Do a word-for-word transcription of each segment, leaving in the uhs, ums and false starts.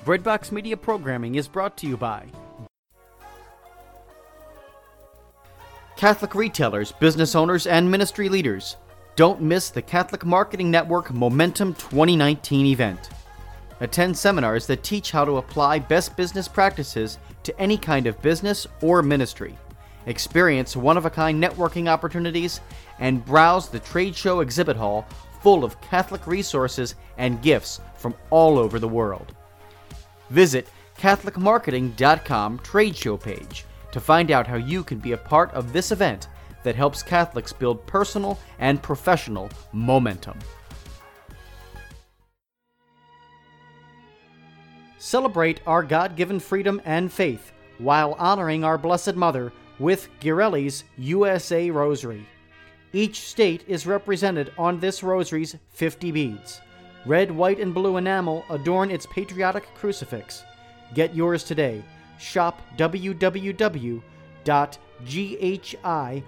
Breadbox Media programming is brought to you by Catholic retailers, business owners, and ministry leaders. Don't miss the Catholic Marketing Network Momentum twenty nineteen event. Attend seminars that teach how to apply best business practices to any kind of business or ministry. Experience one-of-a-kind networking opportunities and browse the trade show exhibit hall full of Catholic resources and gifts from all over the world. Visit Catholic Marketing dot com trade show page to find out how you can be a part of this event that helps Catholics build personal and professional momentum. Celebrate our God-given freedom and faith while honoring our Blessed Mother with Ghirelli's U S A Rosary. Each state is represented on this rosary's fifty beads. Red, white, and blue enamel adorn its patriotic crucifix. Get yours today. Shop w w w dot ghirelli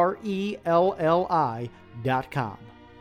dot com.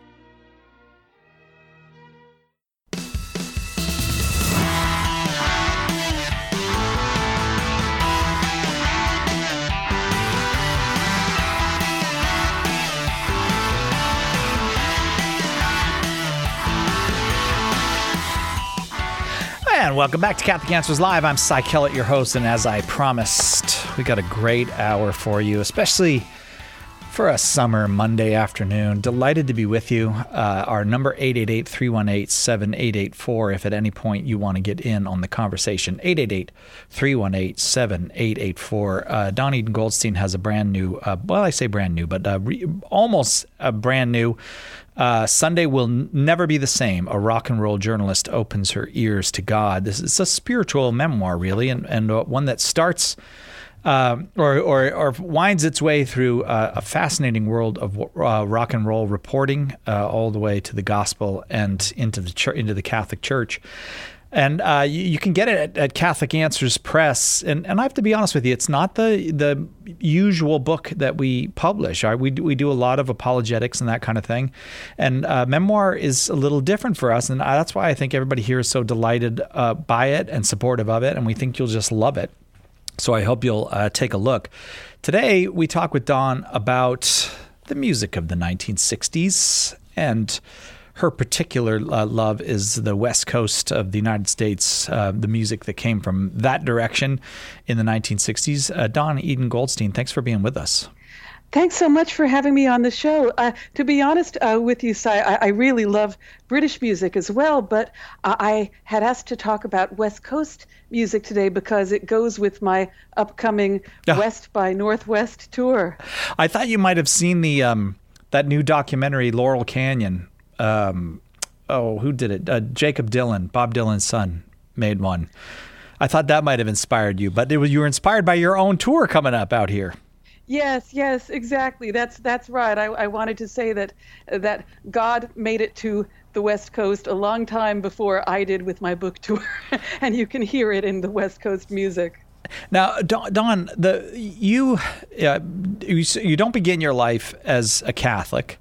And welcome back to Catholic Answers Live. I'm Cy Kellett, your host, and as I promised, we got a great hour for you, especially for a summer Monday afternoon. Delighted to be with you. Uh, our number eight eight eight, three one eight, seven eight eight four if at any point you want to get in on the conversation. eight eight eight, three one eight, seven eight eight four. Uh, Dawn Eden Goldstein has a brand new, uh, well, I say brand new, but uh, re- almost a brand new Uh, Sunday Will Never Be the Same. A rock and roll journalist opens her ears to God. This is a spiritual memoir, really, and, and uh, one that starts uh, or, or, or winds its way through uh, a fascinating world of uh, rock and roll reporting, uh, all the way to the gospel and into the church, into the Catholic Church. And uh, you, you can get it at, at Catholic Answers Press. And, and I have to be honest with you, it's not the the usual book that we publish. Right? We, do, we do a lot of apologetics and that kind of thing. And uh, memoir is a little different for us. And that's why I think everybody here is so delighted uh, by it and supportive of it. And we think you'll just love it. So I hope you'll uh, take a look. Today, we talk with Dawn about the music of the nineteen sixties, and her particular uh, love is the West Coast of the United States, uh, the music that came from that direction in the nineteen sixties. Uh, Dawn Eden Goldstein, thanks for being with us. Thanks so much for having me on the show. Uh, to be honest uh, with you, Cy, I, I really love British music as well, but uh, I had asked to talk about West Coast music today because it goes with my upcoming oh. West by Northwest tour. I thought you might have seen the um, that new documentary, Laurel Canyon. Um, oh, who did it? Uh, Jacob Dylan, Bob Dylan's son, made one. I thought that might have inspired you, but it was, you were inspired by your own tour coming up out here. Yes, yes, exactly. That's that's right. I, I wanted to say that that God made it to the West Coast a long time before I did with my book tour, and you can hear it in the West Coast music. Now, Dawn, the you uh, you, you don't begin your life as a Catholic.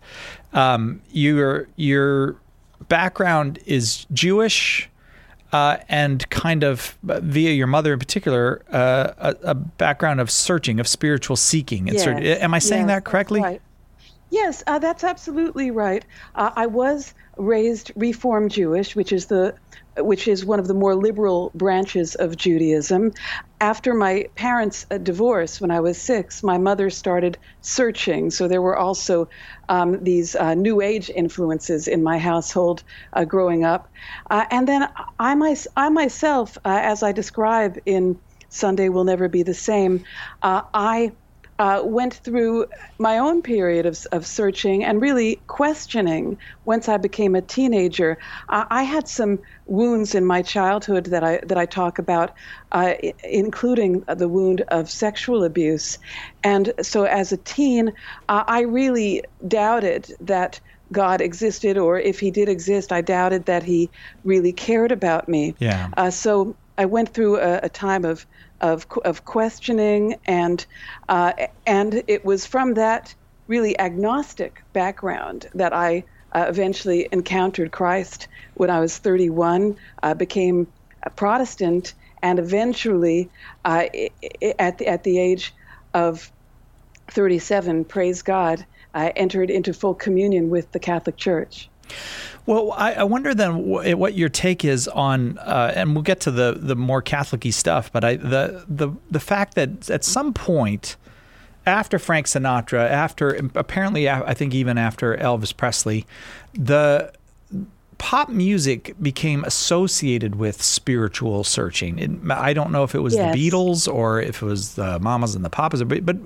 Um, your your background is Jewish, uh, and kind of via your mother in particular, uh, a, a background of searching, of spiritual seeking. Yes. Sort of, am I saying yes, that correctly? That's right. Yes, uh, that's absolutely right. Uh, I was raised Reform Jewish, which is the which is one of the more liberal branches of Judaism. After my parents' uh, divorce, when I was six, my mother started searching. So there were also um, these uh, New Age influences in my household uh, growing up. Uh, and then I, my, I myself, uh, as I describe in Sunday Will Never Be the Same, uh, I Uh, went through my own period of, of searching and really questioning once I became a teenager. Uh, I had some wounds in my childhood that I that I talk about, uh, I- including the wound of sexual abuse. And so as a teen, uh, I really doubted that God existed, or if he did exist, I doubted that he really cared about me. Yeah. Uh, so I went through a, a time of of of questioning, and uh, and it was from that really agnostic background that I uh, eventually encountered Christ when I was thirty-one, uh, became Protestant, and eventually, uh, at the, at the age of thirty-seven, praise God, uh, entered into full communion with the Catholic Church. Well, I, I wonder then what your take is on, uh, and we'll get to the the more Catholic-y stuff, but I, the the the fact that at some point, after Frank Sinatra, after apparently I think even after Elvis Presley, the pop music became associated with spiritual searching. It, I don't know if it was yes. the Beatles or if it was the Mamas and the Papas, but, but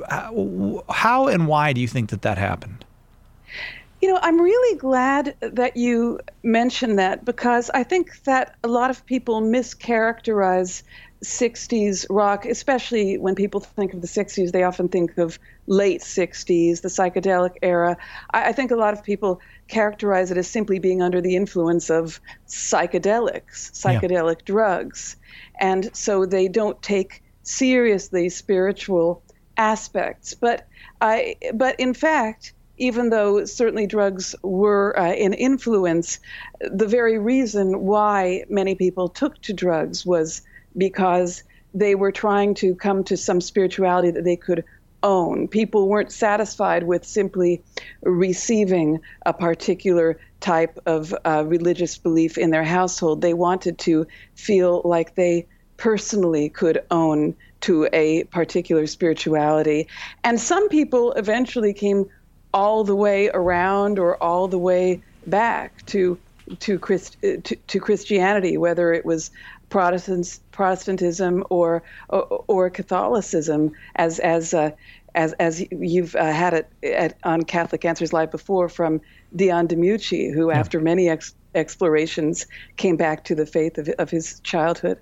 how and why do you think that that happened? You know, I'm really glad that you mentioned that, because I think that a lot of people mischaracterize sixties rock, especially when people think of the sixties, they often think of late sixties, the psychedelic era. I, I think a lot of people characterize it as simply being under the influence of psychedelics, psychedelic yeah. drugs. And so they don't take seriously spiritual aspects. But I, but in fact, even though certainly drugs were uh, an influence, the very reason why many people took to drugs was because they were trying to come to some spirituality that they could own. People weren't satisfied with simply receiving a particular type of uh, religious belief in their household. They wanted to feel like they personally could own to a particular spirituality. And some people eventually came all the way around or all the way back to to, Christ, to, to Christianity, whether it was Protestants, Protestantism or, or or Catholicism, as as uh, as as you've uh, had it at, on Catholic Answers Live before from Dion DiMucci, who yeah. after many ex- explorations came back to the faith of, of his childhood.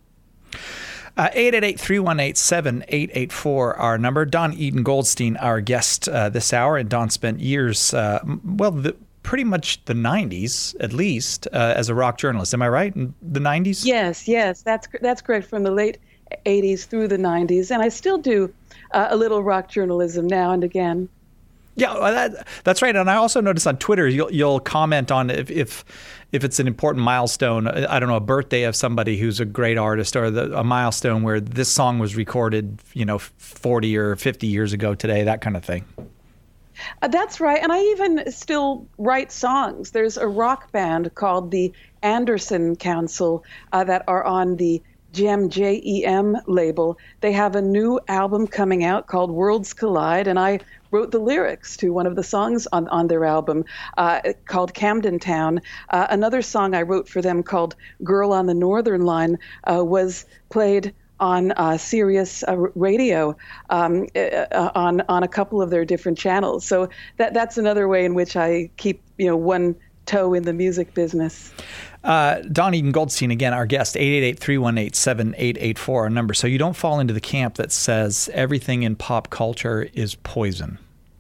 Uh, eight eight eight, three one eight, seven eight eight four, our number. Don Eaton Goldstein, our guest uh, this hour. And Don spent years, uh, well, the, pretty much the nineties, at least, uh, as a rock journalist. Am I right? In the nineties? Yes, yes, that's that's correct. From the late eighties through the nineties. And I still do uh, a little rock journalism now and again. Yeah, that, that's right. And I also noticed on Twitter, you'll, you'll comment on if, if if it's an important milestone, I don't know, a birthday of somebody who's a great artist, or the, a milestone where this song was recorded, you know, forty or fifty years ago today, that kind of thing. Uh, that's right. And I even still write songs. There's a rock band called the Anderson Council uh, that are on the Gem, J E M label. They have a new album coming out called Worlds Collide, and I wrote the lyrics to one of the songs on, on their album uh, called Camden Town. Uh, another song I wrote for them called Girl on the Northern Line uh, was played on uh, Sirius uh, radio um, uh, on on a couple of their different channels. So that that's another way in which I keep you know one toe in the music business. Uh, Don Eaton Goldstein, again, our guest, eight eight eight, three one eight, seven eight eight four, our number. So you don't fall into the camp that says everything in pop culture is poison.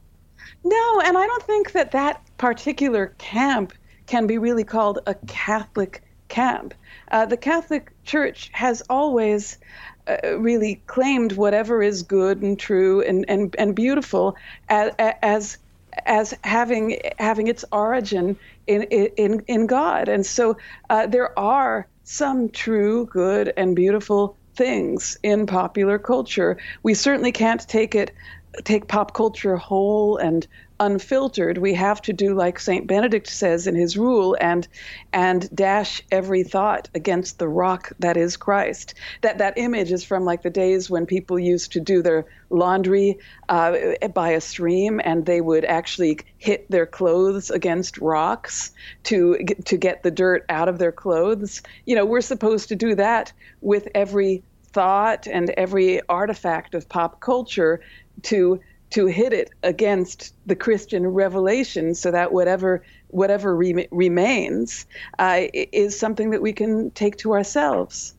No, and I don't think that that particular camp can be really called a Catholic camp. Uh, the Catholic Church has always uh, really claimed whatever is good and true and, and, and beautiful as, as as having having its origin in in in God. And so uh, there are some true, good, and beautiful things in popular culture. We certainly can't take it take pop culture whole and unfiltered. We have to do like Saint Benedict says in his rule and and dash every thought against the rock that is Christ. That that image is from like the days when people used to do their laundry uh, by a stream, and they would actually hit their clothes against rocks to to get the dirt out of their clothes. You know, we're supposed to do that with every thought and every artifact of pop culture to to hit it against the Christian revelation, so that whatever whatever re- remains uh, is something that we can take to ourselves.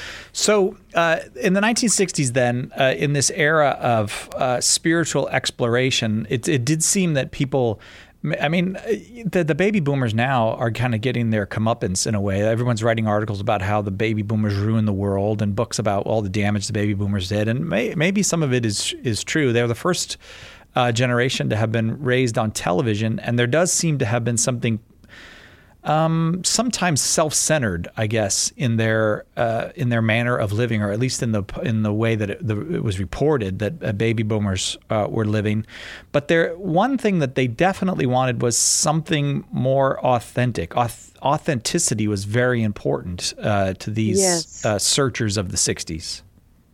So uh, in the nineteen sixties then, uh, in this era of uh, spiritual exploration, it, it did seem that people, I mean, the, the baby boomers now are kind of getting their comeuppance in a way. Everyone's writing articles about how the baby boomers ruined the world and books about all the damage the baby boomers did. And may, maybe some of it is is true. They're the first uh, generation to have been raised on television, and there does seem to have been something um, sometimes self-centered, I guess, in their uh, in their manner of living, or at least in the in the way that it, the, it was reported that uh, baby boomers uh, were living. But there, one thing that they definitely wanted was something more authentic. Auth- authenticity was very important uh, to these Yes. uh, searchers of the sixties.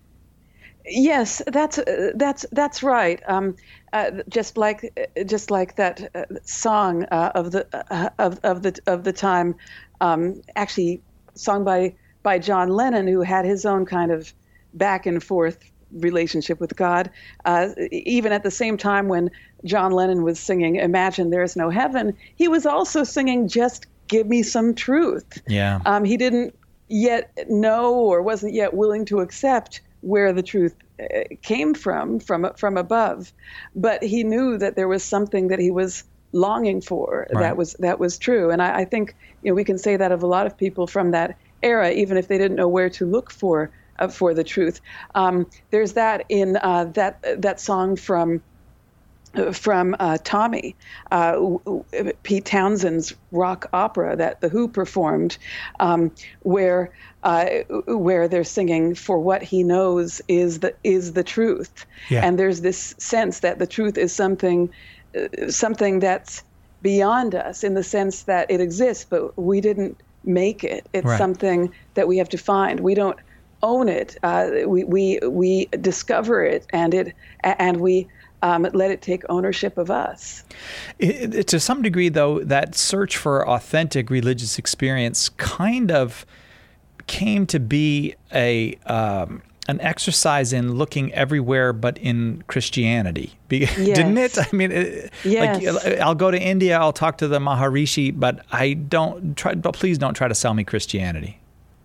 Yes, that's uh, that's that's right. Um, uh, just like just like that uh, song uh, of the uh, of of the of the time, um, actually sung by by John Lennon, who had his own kind of back and forth relationship with God. Uh, even at the same time when John Lennon was singing "Imagine There's No Heaven," he was also singing "Just Give Me Some Truth." Yeah. Um, he didn't yet know or wasn't yet willing to accept where the truth uh, came from, from from above, but he knew that there was something that he was longing for. Right. That was that was true, and I, I think you know we can say that of a lot of people from that era, even if they didn't know where to look for uh, for the truth. Um, there's that in uh, that that song from. From uh, Tommy, uh, Pete Townshend's rock opera that the Who performed, um, where uh, where they're singing "For what he knows is the is the truth," Yeah. and there's this sense that the truth is something uh, something that's beyond us in the sense that it exists, but we didn't make it. It's Right. something that we have to find. We don't own it. Uh, we we we discover it, and it and we. Um, let it take ownership of us. It, it, to some degree, though, that search for authentic religious experience kind of came to be a um, an exercise in looking everywhere but in Christianity, Be- didn't it? I mean, it, Yes. like I'll go to India, I'll talk to the Maharishi, but I don't try. But please don't try to sell me Christianity.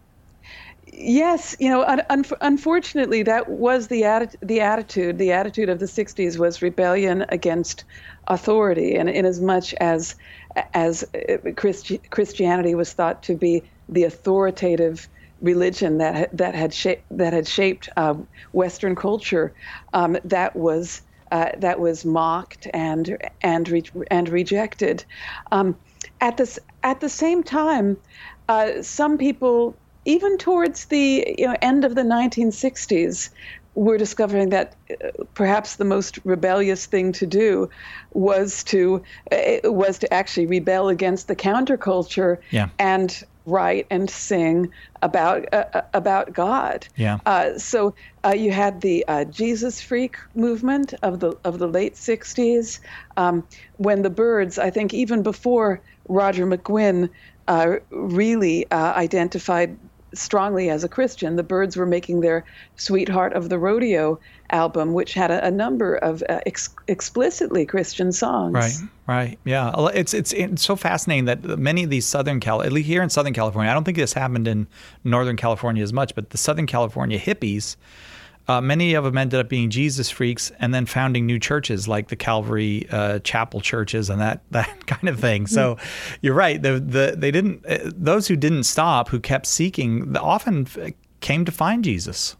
Yes, you know, un- un- unfortunately, that was the atti- the attitude. The attitude of the sixties was rebellion against authority, and in as much as as Christi- Christianity was thought to be the authoritative religion that ha- that had shaped that had shaped uh, Western culture, um, that was uh, that was mocked and and re- and rejected. Um, at this at the same time, uh, some people. Even towards the you know, end of the nineteen sixties, we're discovering that uh, perhaps the most rebellious thing to do was to uh, was to actually rebel against the counterculture Yeah. and write and sing about uh, about God. Yeah. Uh, so uh, you had the uh, Jesus freak movement of the of the late sixties, um, when the Byrds, I think, even before Roger McGuinn uh, really uh, identified strongly as a Christian, the Byrds were making their Sweetheart of the Rodeo album, which had a, a number of uh, ex- explicitly Christian songs. Right, right, yeah. It's, it's it's so fascinating that many of these Southern Cal, at least here in Southern California, I don't think this happened in Northern California as much, but the Southern California hippies, uh, many of them ended up being Jesus freaks and then founding new churches like the Calvary uh, Chapel churches and that that kind of thing. So you're right. The the they didn't uh, those who didn't stop, who kept seeking, often came to find Jesus.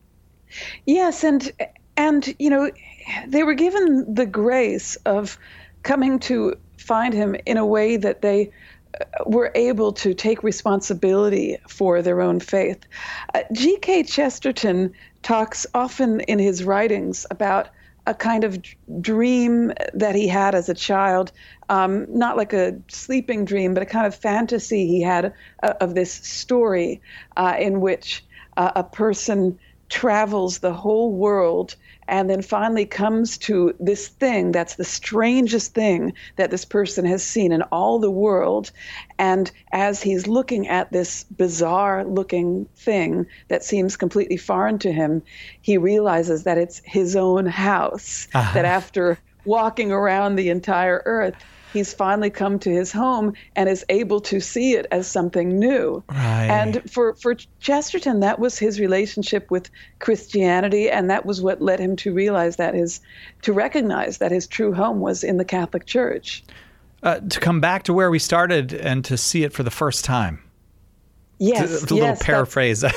Yes, and and you know, they were given the grace of coming to find him in a way that they were able to take responsibility for their own faith. Uh, G K Chesterton talks often in his writings about a kind of dream that he had as a child, um, not like a sleeping dream, but a kind of fantasy he had uh, of this story uh, in which uh, a person travels the whole world and then finally comes to this thing that's the strangest thing that this person has seen in all the world. And as he's looking at this bizarre looking thing that seems completely foreign to him, he realizes that it's his own house, uh-huh. that after walking around the entire earth, he's finally come to his home and is able to see it as something new. Right. And for, for Chesterton, that was his relationship with Christianity, and that was what led him to realize that his, to recognize that his true home was in the Catholic Church. Uh, to come back to where we started and to see it for the first time. Yes, to, to yes. little paraphrase.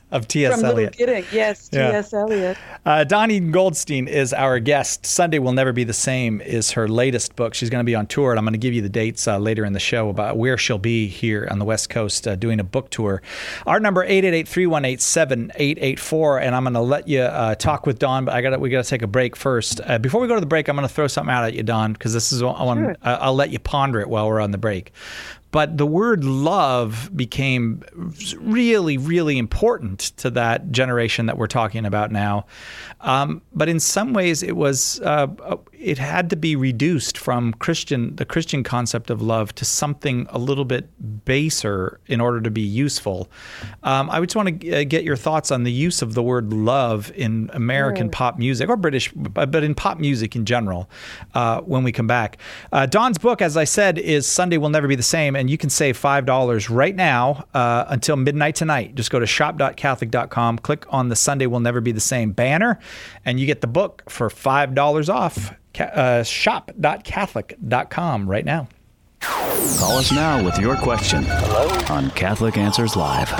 of T S. From Eliot. Little Gidding, yes, Yeah. T S. Eliot. Uh, Dawn Eden Goldstein is our guest. Sunday Will Never Be the Same is her latest book. She's going to be on tour, and I'm going to give you the dates uh, later in the show about where she'll be here on the West Coast uh, doing a book tour. Our number, eight eight eight, three one eight, seven eight eight four, and I'm going to let you uh, talk with Dawn, but I got we got to take a break first. Uh, before we go to the break, I'm going to throw something out at you, Dawn, because this is I want Sure. uh, I'll let you ponder it while we're on the break. But the word love became really, really important to that generation that we're talking about now. Um, but in some ways, it was uh, it had to be reduced from Christian the Christian concept of love to something a little bit baser in order to be useful. Um, I just want to get your thoughts on the use of the word love in American Right. pop music or British, but in pop music in general. Uh, when we come back, uh, Dawn's book, as I said, is Sunday Will Never Be the Same. And you can save five dollars right now uh, until midnight tonight. Just go to shop dot catholic dot com, click on the Sunday Will Never Be the Same banner, and you get the book for five dollars off. Uh, shop dot catholic dot com right now. Call us now with your question on Catholic Answers Live.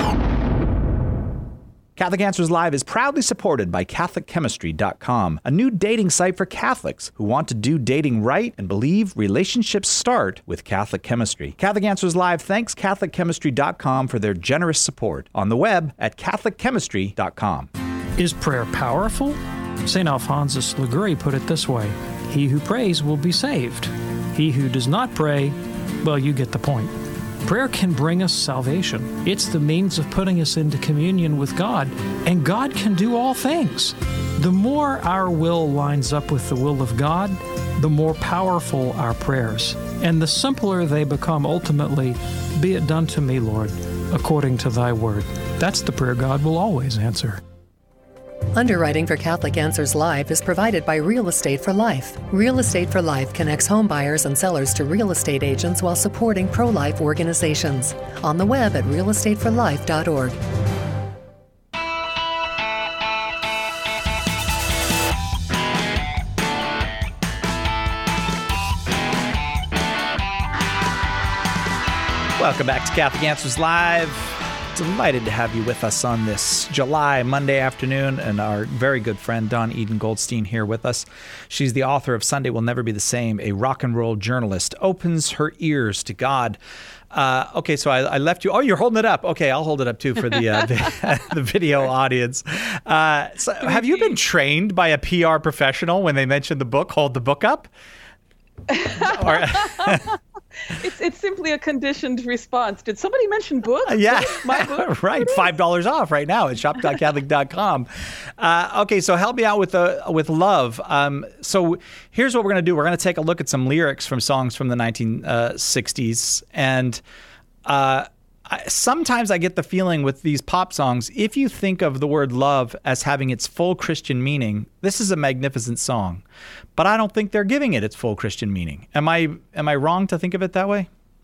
Catholic Answers Live is proudly supported by Catholic Chemistry dot com, a new dating site for Catholics who want to do dating right and believe relationships start with Catholic chemistry. Catholic Answers Live thanks Catholic Chemistry dot com for their generous support on the web at Catholic Chemistry dot com. Is prayer powerful? Saint Alphonsus Liguori put it this way: he who prays will be saved. He who does not pray, well, you get the point. Prayer can bring us salvation. It's the means of putting us into communion with God, and God can do all things. The more our will lines up with the will of God, the more powerful our prayers, and the simpler they become ultimately. Be it done to me, Lord, according to thy word. That's the prayer God will always answer. Underwriting for Catholic Answers Live is provided by Real Estate for Life. Real Estate for Life connects home buyers and sellers to real estate agents while supporting pro-life organizations. On the web at real estate for life dot org. Welcome back to Catholic Answers Live. Delighted to have you with us on this July Monday afternoon, and our very good friend Dawn Eden Goldstein here with us. She's the author of Sunday Will Never Be the Same, a rock and roll journalist, opens her ears to God. Uh, okay, so I, I left you. Oh, you're holding it up. Okay, I'll hold it up too for the uh, the, the video audience. Uh, so have you been trained by a P R professional when they mentioned the book? Hold the book up. Or, It's it's simply a conditioned response. Did somebody mention books? yeah, My book? right. Five dollars off right now at shop dot catholic dot com. Uh, okay, so help me out with the with love. Um, so here's what we're gonna do. We're gonna take a look at some lyrics from songs from the nineteen sixties, and uh, I, sometimes I get the feeling with these pop songs, if you think of the word love as having its full Christian meaning, this is a magnificent song. But I don't think they're giving it its full Christian meaning. Am I am I wrong to think of it that way?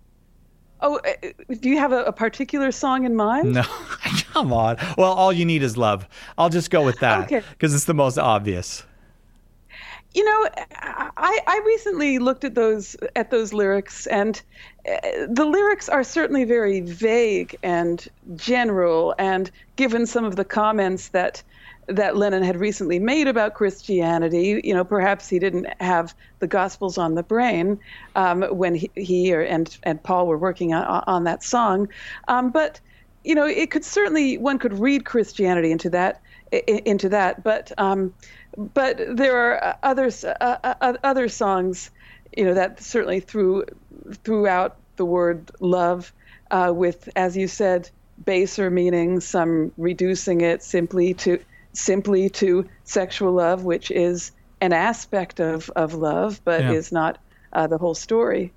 Oh, uh, do you have a, a particular song in mind? No, come on. Well, all you need is love. I'll just go with that Okay. because it's the most obvious. You know, I, I recently looked at those at those lyrics, and uh, the lyrics are certainly very vague and general. And given some of the comments that that Lennon had recently made about Christianity, you know, perhaps he didn't have the Gospels on the brain um, when he, he or, and and Paul were working on, on that song. Um, but you know, it could certainly one could read Christianity into that into that. But um, but there are others uh, uh, other songs, you know, that certainly threw throughout the word love uh, with, as you said, baser meanings. Some reducing it simply to. simply to sexual love, which is an aspect of, of love, but Yeah. is not uh, the whole story.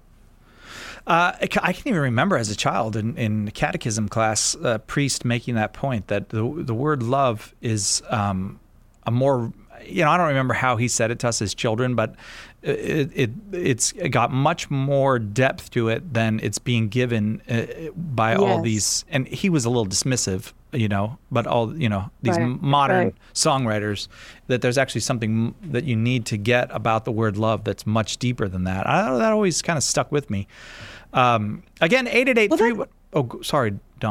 Uh, I ca- I can even remember as a child in, in catechism class, a priest making that point that the the word love is um, a more, you know, I don't remember how he said it to us as children, but it, it it's got much more depth to it than it's being given uh, by all Yes. these. And he was a little dismissive, you know, but all, you know, these Right, modern right. songwriters, that there's actually something that you need to get about the word love that's much deeper than that. I don't know, that always kind of stuck with me. Um, again, eight eight eight three. Oh, go- sorry, Dawn.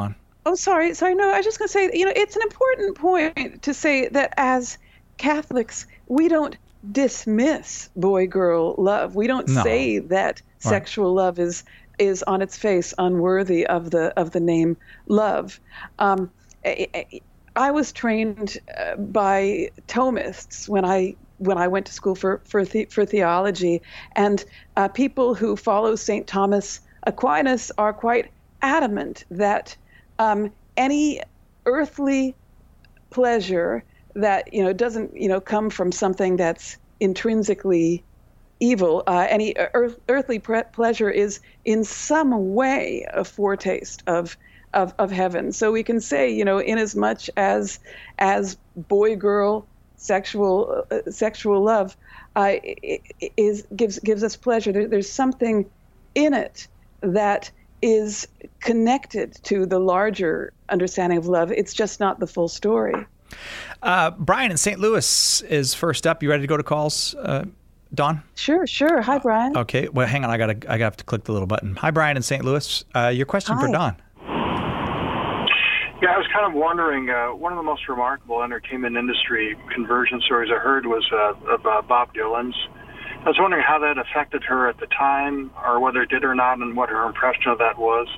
Oh, sorry, sorry. No, I was just going to say, you know, it's an important point to say that as Catholics, we don't dismiss boy-girl love. We don't No. say that Right. sexual love is is on its face unworthy of the of the name love. Um, I, I was trained uh, by Thomists when I when I went to school for for the, for theology, and uh, people who follow Saint Thomas Aquinas are quite adamant that um, any earthly pleasure that you know doesn't you know come from something that's intrinsically evil, uh, any earth, earthly pre- pleasure is in some way a foretaste of, of of heaven. So we can say, you know, in as much as as boy-girl sexual uh, sexual love uh, is gives gives us pleasure. There, there's something in it that is connected to the larger understanding of love. It's just not the full story. Uh, Brian in Saint Louis is first up. You ready to go to calls, uh, Dawn? Sure, sure. Hi, Brian. Okay. Well, hang on. I gotta. I gotta have to click the little button. Hi, Brian in Saint Louis. Uh, your question for Hi. Dawn. Yeah, I was kind of wondering, uh, one of the most remarkable entertainment industry conversion stories I heard was uh, of uh, Bob Dylan's. I was wondering how that affected her at the time, or whether it did or not, and what her impression of that was.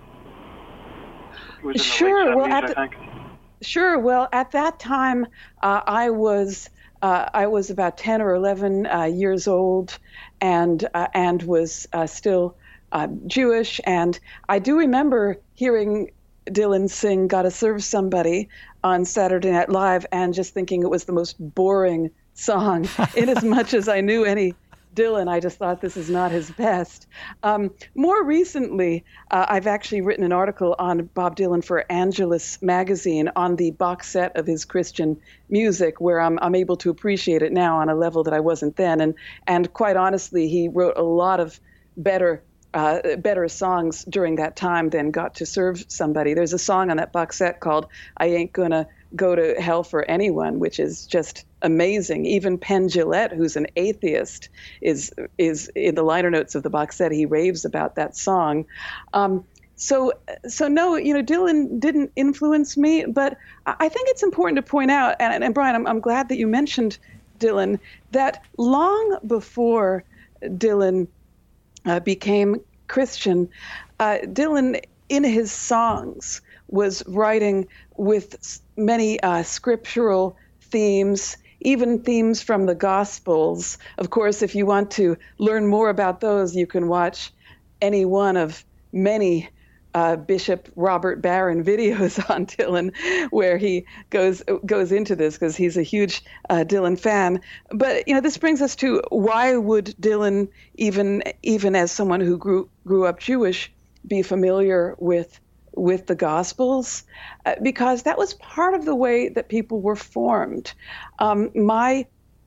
It was in the Sure, late well, seventies, at I think. Sure. Well, at that time, uh, I was uh, I was about ten or eleven uh, years old, and uh, and was uh, still uh, Jewish. And I do remember hearing Dylan sing "Gotta Serve Somebody" on Saturday Night Live, and just thinking it was the most boring song. In as much as I knew any Dylan, I just thought this is not his best. Um, more recently, uh, I've actually written an article on Bob Dylan for Angelus magazine on the box set of his Christian music, where I'm I'm able to appreciate it now on a level that I wasn't then. And and quite honestly, he wrote a lot of better uh, better songs during that time than Got to Serve Somebody. There's a song on that box set called "I Ain't Gonna Go to Hell for Anyone," which is just amazing. Even Penn Jillette, who's an atheist, is is in the liner notes of the box set. He raves about that song. Um, so, so no, you know, Dylan didn't influence me, but I think it's important to point out, and, and Brian, I'm, I'm glad that you mentioned Dylan, that long before Dylan uh, became Christian, uh, Dylan, in his songs, was writing with many uh, scriptural themes, even themes from the Gospels. Of course, if you want to learn more about those, you can watch any one of many uh, Bishop Robert Barron videos on Dylan, where he goes goes into this, because he's a huge uh, Dylan fan. But you know, this brings us to, why would Dylan, even even as someone who grew grew up Jewish, be familiar with with the Gospels? Uh, because that was part of the way that people were formed. Um, my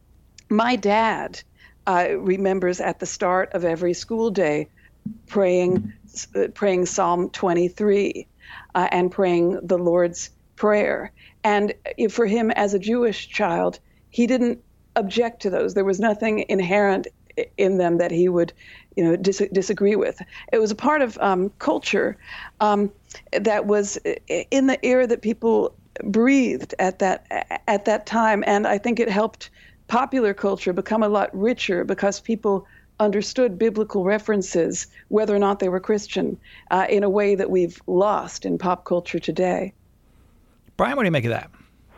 my dad uh, remembers at the start of every school day praying uh, praying Psalm twenty-three uh, and praying the Lord's Prayer. And for him, as a Jewish child, he didn't object to those. There was nothing inherent in them that he would, you know, dis- disagree with. It was a part of um, culture um, that was in the air that people breathed at that at that time, and I think it helped popular culture become a lot richer, because people understood biblical references, whether or not they were Christian, uh, in a way that we've lost in pop culture today. Brian, what do you make of that?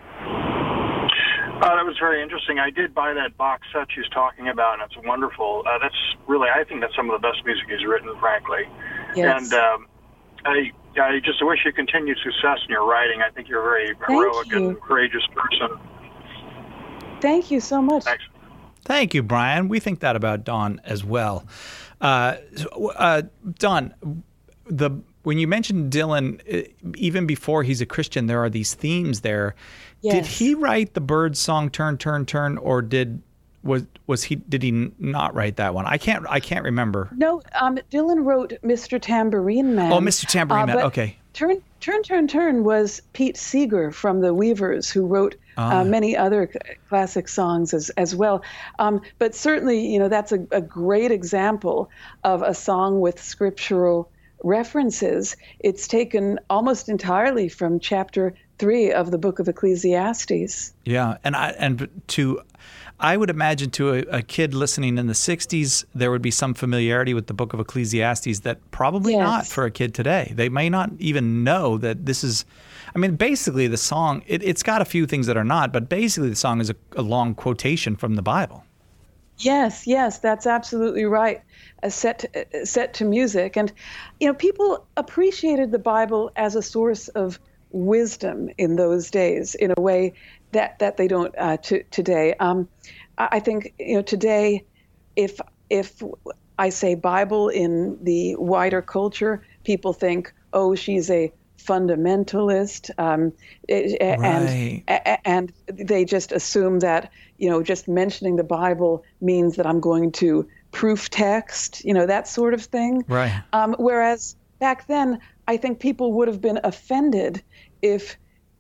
Uh, that was very interesting. I did buy that box set she's talking about, and it's wonderful. Uh, that's really, I think that's some of the best music he's written, frankly. Yes. And um, I, I just wish you continued success in your writing. I think you're a very heroic you. and courageous person. Thank you so much. Thanks. Thank you, Brian. We think that about Dawn as well. Uh, uh, Dawn, the when you mentioned Dylan, even before he's a Christian, there are these themes there. Yes. Did he write the Byrds song "Turn, Turn, Turn," or did was was he did he not write that one? I can't I can't remember. No, um, Dylan wrote Mister Tambourine Man. Oh, Mister Tambourine uh, Man. but Okay. Turn, Turn, Turn, Turn was Pete Seeger from the Weavers, who wrote Ah. uh, many other c- classic songs as as well. Um, but certainly, you know, that's a, a great example of a song with scriptural references, it's taken almost entirely from chapter three of the book of Ecclesiastes. Yeah, and I and to, I would imagine to a, a kid listening in the sixties, there would be some familiarity with the book of Ecclesiastes that probably Yes. not for a kid today. They may not even know that this is, I mean, basically the song, it, it's got a few things that are not, but basically the song is a, a long quotation from the Bible. Yes, yes, that's absolutely right. Uh, set to, uh, set to music, and you know, people appreciated the Bible as a source of wisdom in those days in a way that that they don't uh, to, today. Um, I I think you know today, if if I say Bible in the wider culture, people think, oh, she's a fundamentalist, um, it- Right. and and they just assume that you know just mentioning the Bible means that I'm going to proof text, you know, that sort of thing. Right. Um, whereas back then, I think people would have been offended if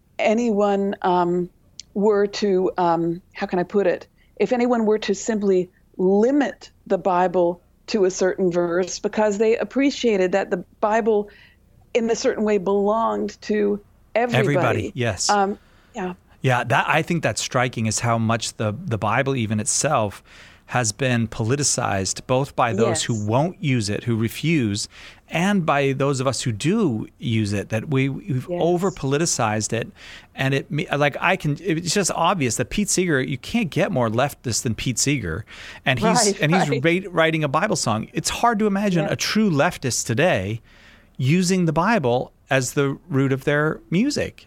anyone um, were to, um, how can I put it, if anyone were to simply limit the Bible to a certain verse because they appreciated that the Bible in a certain way belonged to everybody. Everybody, yes. Um, yeah. Yeah, that I think that's striking is how much the, the Bible even itself has been politicized, both by those Yes. who won't use it, who refuse, and by those of us who do use it, that we, we've Yes. over-politicized it. And it, like, I can, it's just obvious that Pete Seeger, you can't get more leftist than Pete Seeger. And he's, Right, and he's right. ra- writing a Bible song. It's hard to imagine Yeah. a true leftist today using the Bible as the root of their music.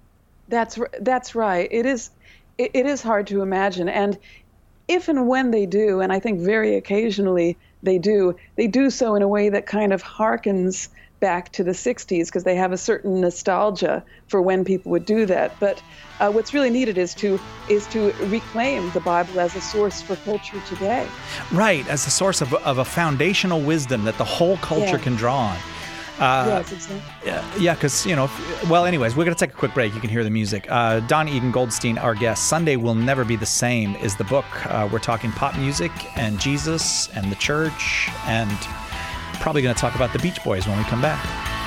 That's r- that's right. It is it, it is hard to imagine, and if and when they do, and I think very occasionally they do, they do so in a way that kind of harkens back to the sixties because they have a certain nostalgia for when people would do that. But uh, what's really needed is to is to reclaim the Bible as a source for culture today. Right, as a source of, of a foundational wisdom that the whole culture Yeah. can draw on. Uh, yes, exactly. Yeah, because, you know, if, well, anyways, we're going to take a quick break. You can hear the music. Uh, Don Eden Goldstein, our guest. Sunday Will Never Be the Same is the book. Uh, we're talking pop music and Jesus and the church, and probably going to talk about the Beach Boys when we come back.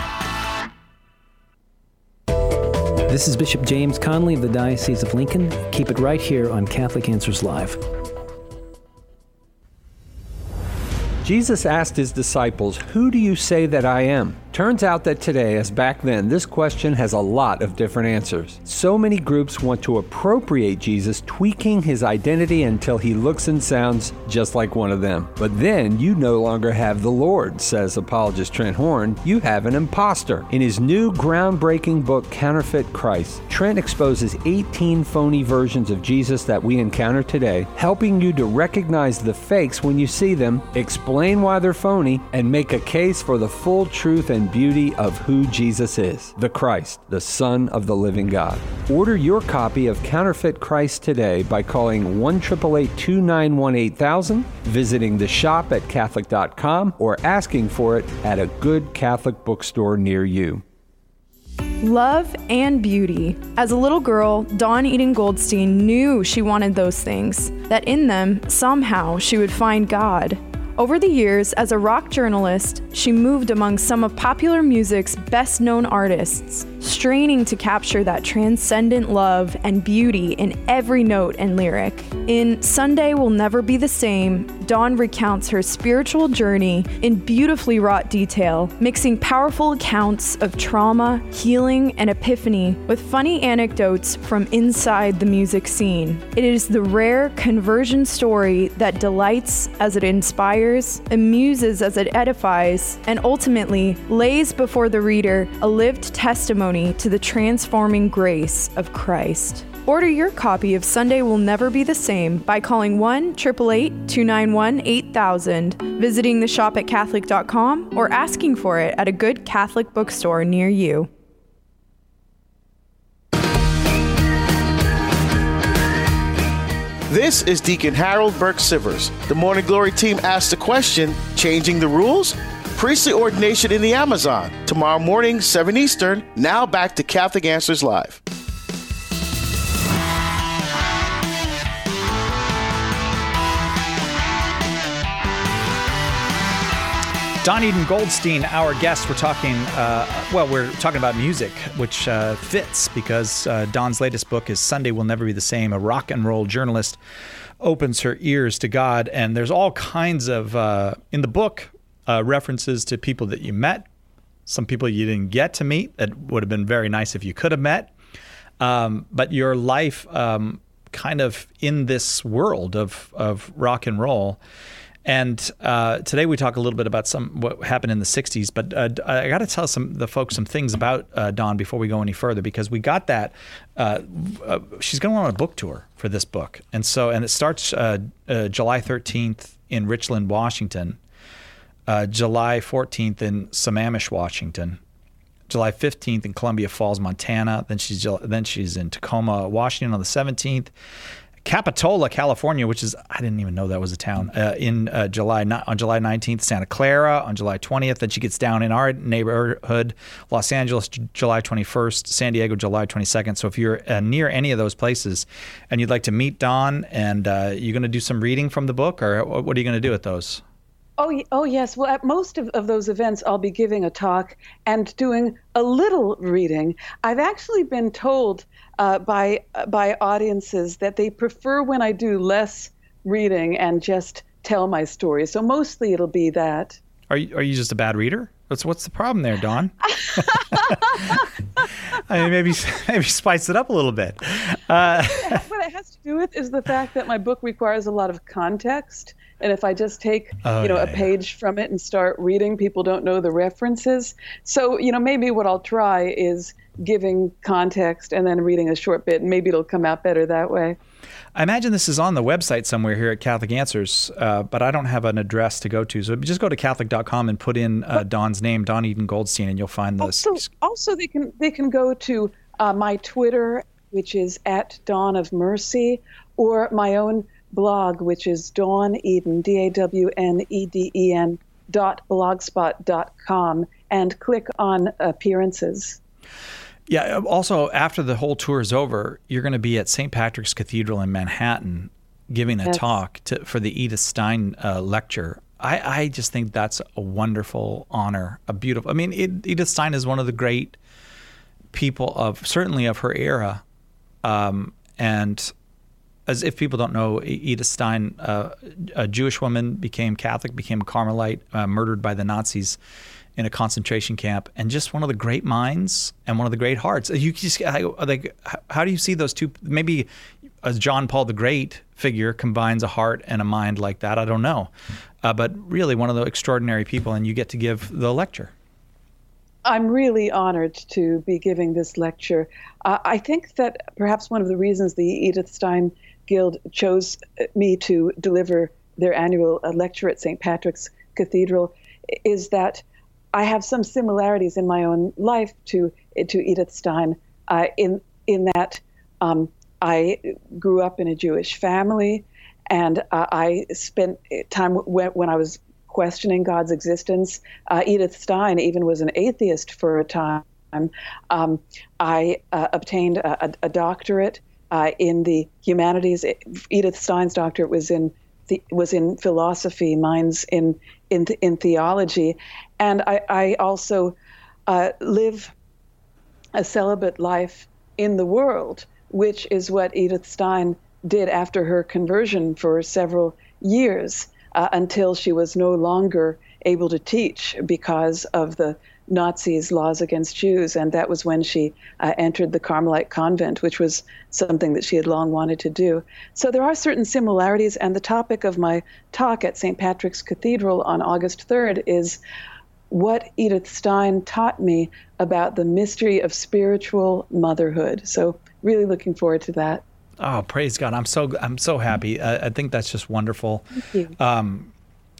This is Bishop James Conley of the Diocese of Lincoln. Keep it right here on Catholic Answers Live. Jesus asked his disciples, "Who do you say that I am?" Turns out that today, as back then, this question has a lot of different answers. So many groups want to appropriate Jesus, tweaking his identity until he looks and sounds just like one of them. But then you no longer have the Lord, says apologist Trent Horn. You have an imposter. In his new groundbreaking book, Counterfeit Christ, Trent exposes eighteen phony versions of Jesus that we encounter today, helping you to recognize the fakes when you see them, explain why they're phony, and make a case for the full truth and beauty of who Jesus is, the Christ, the Son of the living God. Order your copy of Counterfeit Christ today by calling one eight eight eight, two nine one, eight thousand, visiting the shop at Catholic dot com, or asking for it at a good Catholic bookstore near you. Love and beauty. As a little girl, Dawn Eden Goldstein knew she wanted those things, that in them, somehow, she would find God. Over the years, as a rock journalist, she moved among some of popular music's best-known artists, straining to capture that transcendent love and beauty in every note and lyric. In Sunday Will Never Be the Same, Dawn recounts her spiritual journey in beautifully wrought detail, mixing powerful accounts of trauma, healing, and epiphany with funny anecdotes from inside the music scene. It is the rare conversion story that delights as it inspires, amuses as it edifies, and ultimately lays before the reader a lived testimony to the transforming grace of Christ. Order your copy of Sunday Will Never Be the Same by calling one eight eight eight, two nine one, eight thousand, visiting the shop at Catholic dot com, or asking for it at a good Catholic bookstore near you. This is Deacon Harold Burke Sivers. The Morning Glory team asked the question, changing the rules? Priestly ordination in the Amazon. Tomorrow morning, seven Eastern. Now back to Catholic Answers Live. Don Eden Goldstein, our guest. We're talking, uh, well, we're talking about music, which uh, fits because uh, Don's latest book is Sunday Will Never Be the Same. A rock and roll journalist opens her ears to God. And there's all kinds of, uh, in the book, uh, references to people that you met, some people you didn't get to meet that would have been very nice if you could have met. Um, but your life um, kind of in this world of, of rock and roll. And uh, today we talk a little bit about some what happened in the sixties, but uh, I got to tell some the folks some things about uh, Dawn before we go any further, because we got that uh, uh, she's going on a book tour for this book, and so and it starts uh, uh, July thirteenth in Richland, Washington, uh, July fourteenth in Sammamish, Washington, July fifteenth in Columbia Falls, Montana. Then she's then she's in Tacoma, Washington on the seventeenth. Capitola, California, which is, I didn't even know that was a town, uh, in uh, July, on July nineteenth, Santa Clara on July twentieth. Then she gets down in our neighborhood, Los Angeles, July twenty-first, San Diego, July twenty-second. So if you're uh, near any of those places and you'd like to meet Dawn, and uh, you're going to do some reading from the book, or what are you going to do at those? Oh, oh yes. Well, at most of, of those events, I'll be giving a talk and doing a little reading. I've actually been told uh, by by audiences that they prefer when I do less reading and just tell my story. So mostly it'll be that. Are you are you just a bad reader? What's what's the problem there, Dawn? I mean, maybe maybe spice it up a little bit. Uh, what it has to do with is the fact that my book requires a lot of context. And if I just take, oh, you know, yeah, a page yeah. from it and start reading, people don't know the references. So, you know, maybe what I'll try is giving context and then reading a short bit. And maybe it'll come out better that way. I imagine this is on the website somewhere here at Catholic Answers, uh, but I don't have an address to go to. So just go to Catholic dot com and put in uh, Dawn's name, Dawn Eden Goldstein, and you'll find those. Also, also they can they can go to uh, my Twitter, which is at Dawn of Mercy, or my own blog, which is Dawn Eden, D A W N E D E N dot blogspot dot com, and click on appearances. Yeah. Also, after the whole tour is over, you're going to be at Saint Patrick's Cathedral in Manhattan giving a yes. talk to, for the Edith Stein uh, lecture. I, I just think that's a wonderful honor, a beautiful. I mean, it, Edith Stein is one of the great people of certainly of her era, um, and. As if people don't know, Edith Stein, uh, a Jewish woman, became Catholic, became a Carmelite, uh, murdered by the Nazis in a concentration camp, and just one of the great minds and one of the great hearts. You just like, how do you see those two? Maybe as John Paul the Great figure combines a heart and a mind like that. I don't know, uh, but really one of the extraordinary people, and you get to give the lecture. I'm really honored to be giving this lecture. Uh, I think that perhaps one of the reasons the Edith Stein Guild chose me to deliver their annual uh, lecture at Saint Patrick's Cathedral is that I have some similarities in my own life to to Edith Stein, uh, in in that um, I grew up in a Jewish family, and uh, I spent time when, when I was questioning God's existence. Uh, Edith Stein even was an atheist for a time. Um, I uh, obtained a, a doctorate uh, in the humanities. Edith Stein's doctorate was in the, was in philosophy, mine's in in in theology, and I, I also uh, live a celibate life in the world, which is what Edith Stein did after her conversion for several years. Uh, until she was no longer able to teach because of the Nazis' laws against Jews. And that was when she uh, entered the Carmelite convent, which was something that she had long wanted to do. So there are certain similarities. And the topic of my talk at Saint Patrick's Cathedral on August third is what Edith Stein taught me about the mystery of spiritual motherhood. So really looking forward to that. Oh, praise God! I'm so I'm so happy. I, I think that's just wonderful. Thank you. Um,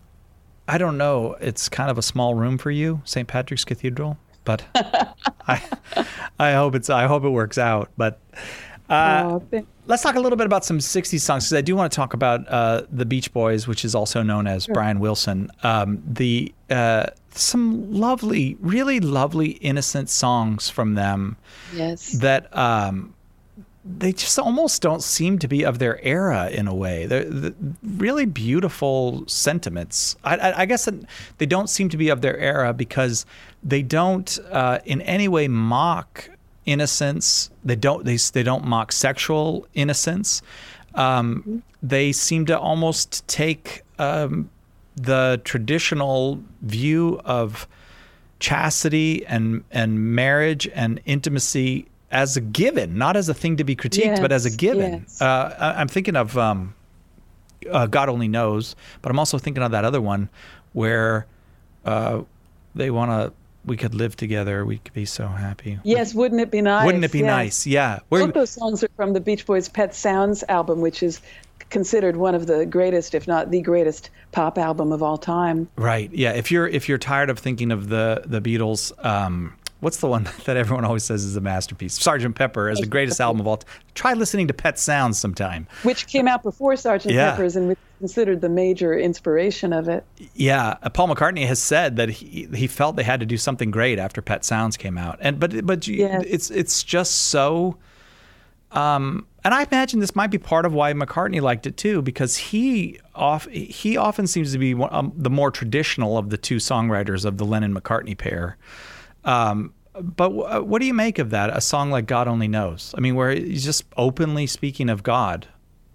I don't know. It's kind of a small room for you, Saint Patrick's Cathedral, but I I hope it's I hope it works out. But uh, oh, let's talk a little bit about some sixties songs, because I do want to talk about uh, the Beach Boys, which is also known as sure. Brian Wilson. Um, the uh, some lovely, really lovely, innocent songs from them. Yes. That. Um, they just almost don't seem to be of their era in a way. They're, they're really beautiful sentiments. I, I, I guess they don't seem to be of their era because they don't uh, in any way mock innocence. They don't they they don't mock sexual innocence. Um, they seem to almost take um, the traditional view of chastity and and marriage and intimacy as a given, not as a thing to be critiqued, yes, but as a given. Yes. Uh, I, I'm thinking of um, uh, God Only Knows, but I'm also thinking of that other one where uh, they want to, we could live together, we could be so happy. Yes, wouldn't it be nice? Wouldn't it be yes. nice? Yeah. Both those songs are from the Beach Boys' Pet Sounds album, which is considered one of the greatest, if not the greatest, pop album of all time. Right. Yeah. If you're if you're tired of thinking of the the Beatles, um, what's the one that everyone always says is a masterpiece? Sergeant Pepper is the greatest album of all time. Try listening to Pet Sounds sometime. Which came out before Sergeant yeah. Pepper's and was considered the major inspiration of it. Yeah, uh, Paul McCartney has said that he he felt they had to do something great after Pet Sounds came out, and but but you, yes. it's it's just so. Um, and I imagine this might be part of why McCartney liked it too, because he off he often seems to be one, um, the more traditional of the two songwriters of the Lennon-McCartney pair. Um, but w- what do you make of that? A song like God Only Knows. I mean, where he's just openly speaking of God.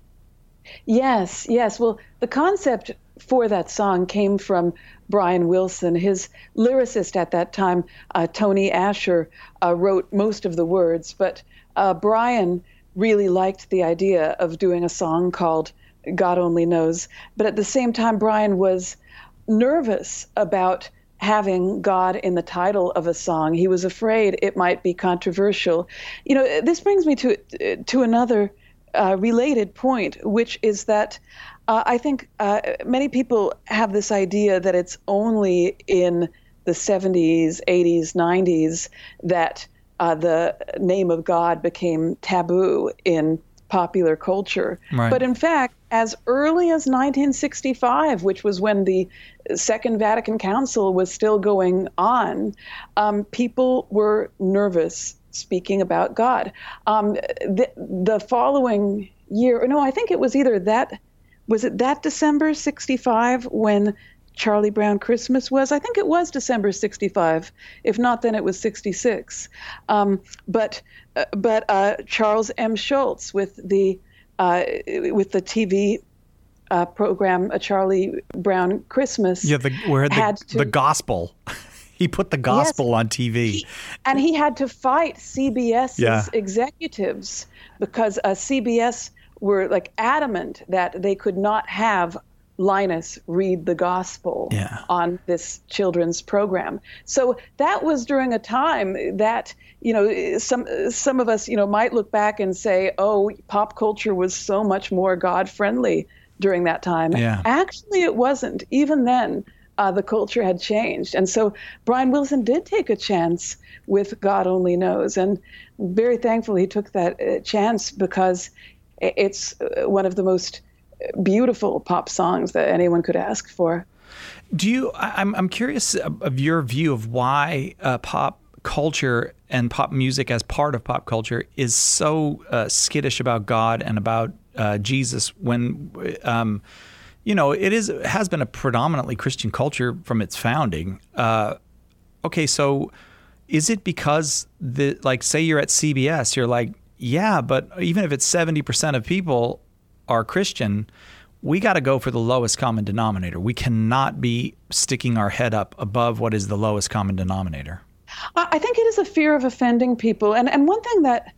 Yes, yes. Well, the concept for that song came from Brian Wilson. His lyricist at that time, uh, Tony Asher, uh, wrote most of the words, but uh, Brian really liked the idea of doing a song called God Only Knows. But at the same time, Brian was nervous about having God in the title of a song. He was afraid it might be controversial. You know, this brings me to to another uh, related point, which is that uh, I think uh, many people have this idea that it's only in the seventies, eighties, nineties that uh, the name of God became taboo in popular culture. Right. But in fact, as early as nineteen sixty-five, which was when the Second Vatican Council was still going on, um, people were nervous speaking about God. Um, the, the following year, no, I think it was either that, was it that December sixty-five when Charlie Brown Christmas was? I think it was December sixty-five. If not, then it was sixty-six. Um, but uh, but uh, Charles M. Schulz with the uh, with the T V uh, program A Charlie Brown Christmas. Yeah, the, where the, had to, the gospel. He put the gospel yes, on T V. He, and he had to fight CBS's yeah. executives because uh, C B S were like adamant that they could not have Linus read the gospel yeah. on this children's program. So that was during a time that, you know, some some of us, you know, might look back and say, oh, pop culture was so much more God-friendly during that time. Yeah. Actually, it wasn't. Even then, uh, the culture had changed. And so Brian Wilson did take a chance with God Only Knows. And very thankful he took that uh, chance because it's one of the most beautiful pop songs that anyone could ask for. Do you? I'm I'm curious of your view of why uh, pop culture and pop music as part of pop culture is so uh, skittish about God and about uh, Jesus when, um, you know, it is it has been a predominantly Christian culture from its founding. Uh, okay, so is it because the like say you're at C B S, you're like, yeah, but even if it's seventy percent of people are Christian, we got to go for the lowest common denominator. We cannot be sticking our head up above what is the lowest common denominator. I think it is a fear of offending people. And and one thing that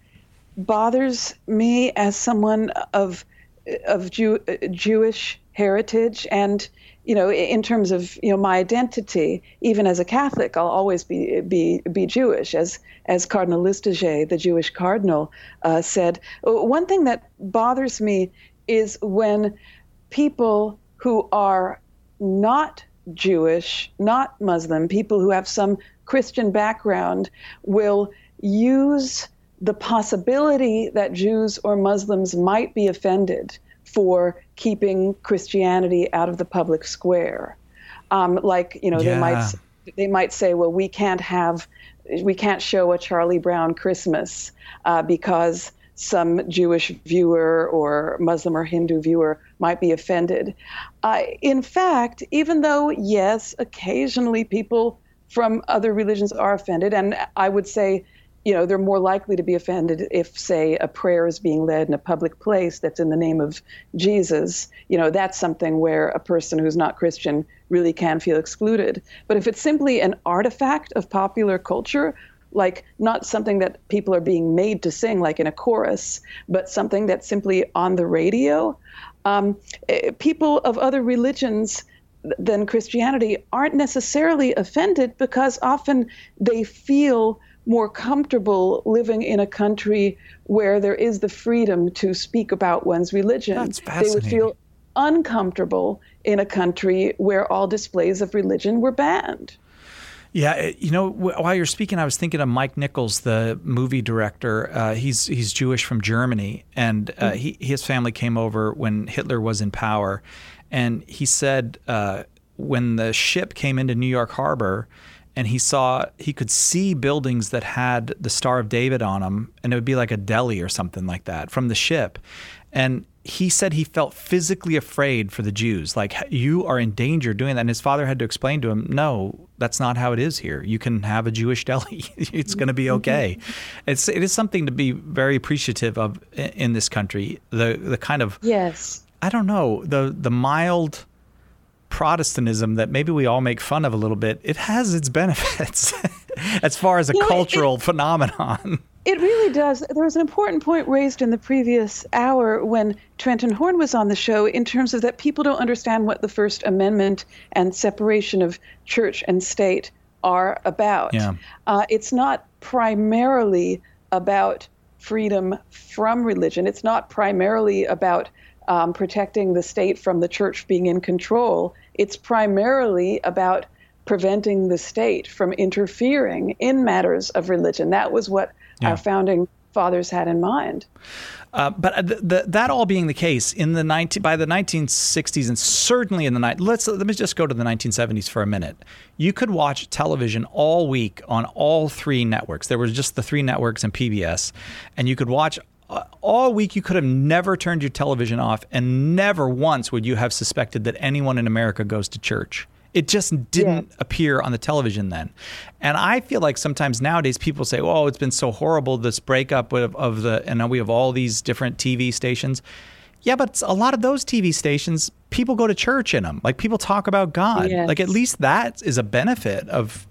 bothers me as someone of of Jew, Jewish heritage and, you know, in terms of, you know, my identity, even as a Catholic, I'll always be be be Jewish, as as Cardinal Lustiger, the Jewish cardinal, uh, said. One thing that bothers me is when people who are not Jewish, not Muslim, people who have some Christian background will use the possibility that Jews or Muslims might be offended for keeping Christianity out of the public square. Um, like, you know, yeah. they might they might say, well, we can't have, we can't show A Charlie Brown Christmas uh, because some Jewish viewer or Muslim or Hindu viewer might be offended. Uh, in fact, even though, yes, occasionally people from other religions are offended, and I would say, you know, they're more likely to be offended if, say, a prayer is being led in a public place that's in the name of Jesus. You know, that's something where a person who's not Christian really can feel excluded. But if it's simply an artifact of popular culture, like not something that people are being made to sing, like in a chorus, but something that's simply on the radio, um, people of other religions than Christianity aren't necessarily offended because often they feel more comfortable living in a country where there is the freedom to speak about one's religion. That's fascinating. They would feel uncomfortable in a country where all displays of religion were banned. Yeah, you know, while you're speaking, I was thinking of Mike Nichols, the movie director. Uh, he's he's Jewish from Germany, and uh, he, his family came over when Hitler was in power. And he said uh, when the ship came into New York Harbor, and he saw, he could see buildings that had the Star of David on them, and it would be like a deli or something like that from the ship. And he said he felt physically afraid for the Jews, like, you are in danger doing that. And his father had to explain to him, no, that's not how it is here. You can have a Jewish deli. It's going to be okay. It's, it is something to be very appreciative of in this country. The the kind of, yes, I don't know, the the mild Protestantism that maybe we all make fun of a little bit, it has its benefits as far as a you know, cultural it, phenomenon. It really does. There was an important point raised in the previous hour when Trenton Horn was on the show in terms of that people don't understand what the First Amendment and separation of church and state are about. Yeah. Uh, it's not primarily about freedom from religion. It's not primarily about Um, protecting the state from the church being in control. It's primarily about preventing the state from interfering in matters of religion. That was what yeah. our founding fathers had in mind. Uh, but the, the, that all being the case, in the nineteen by the nineteen sixties and certainly in the ni- let's let me just go to the nineteen seventies for a minute. You could watch television all week on all three networks. There were just the three networks and P B S, and you could watch. Uh, all week, you could have never turned your television off, and never once would you have suspected that anyone in America goes to church. It just didn't yeah. appear on the television then. And I feel like sometimes nowadays people say, oh, it's been so horrible, this breakup of, of the, and now we have all these different T V stations. Yeah, but a lot of those T V stations, people go to church in them. Like, people talk about God. Yes. Like, at least that is a benefit of,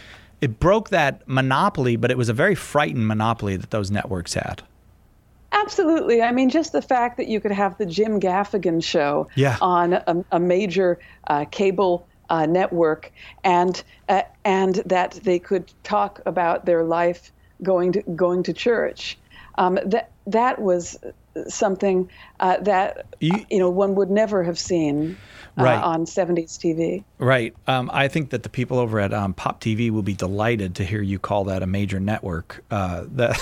it broke that monopoly, but it was a very frightened monopoly that those networks had. Absolutely. I mean, just the fact that you could have the Jim Gaffigan show yeah. on a, a major uh, cable uh, network, and uh, and that they could talk about their life going to going to church. Um, that that was something uh, that you, you know one would never have seen uh, right. on seventies T V. Right. Um, I think that the people over at um, Pop T V will be delighted to hear you call that a major network. Uh, that.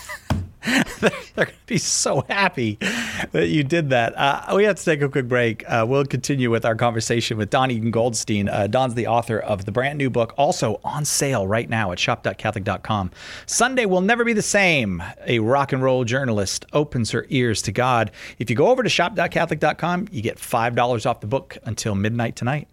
They're going to be so happy that you did that. Uh, we have to take a quick break. Uh, we'll continue with our conversation with Don Egan Goldstein. Uh, Don's the author of the brand new book, also on sale right now at shop dot catholic dot com. Sunday Will Never Be the Same. A rock and roll journalist opens her ears to God. If you go over to shop dot catholic dot com, you get five dollars off the book until midnight tonight.